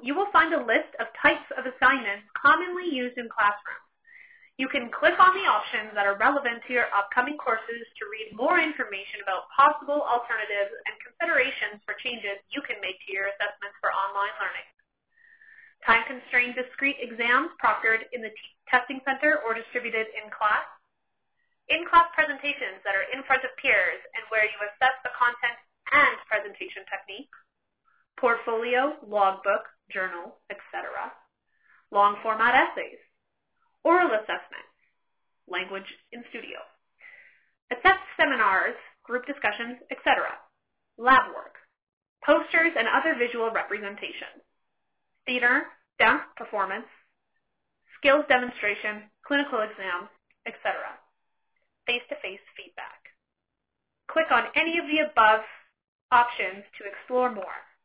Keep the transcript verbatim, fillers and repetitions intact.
you will find a list of types of assignments commonly used in classrooms. You can click on the options that are relevant to your upcoming courses to read more information about possible alternatives and considerations for changes you can make to your assessments for online learning. Time-constrained discrete exams proctored in the testing center or distributed in class. In-class presentations that are in front of peers and where you assess the content and presentation techniques. Portfolio, logbook, journal, et cetera. Long-format essays. Oral assessments. Language in studio. Assessed seminars, group discussions, et cetera. Lab work. Posters and other visual representations. Theater, dance performance, skills demonstration, clinical exams, et cetera. Face-to-face feedback. Click on any of the above options to explore more.